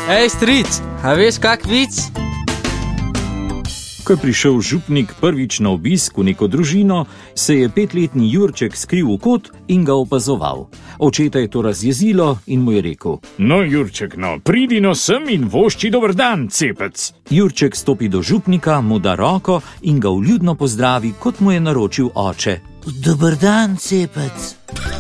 Ej, stric, a veš kak vic? Ko je prišel župnik prvič na obisk v neko družino, se je 5-letni Jurček skril v kot in ga opazoval. Očeta je to razjezilo in mu je rekel: No, Jurček, no, pridi no sem in vošči dober dan, cepec. Jurček stopi do župnika, mu da roko in ga vljudno pozdravi, kot mu je naročil oče. Dober dan, cepec.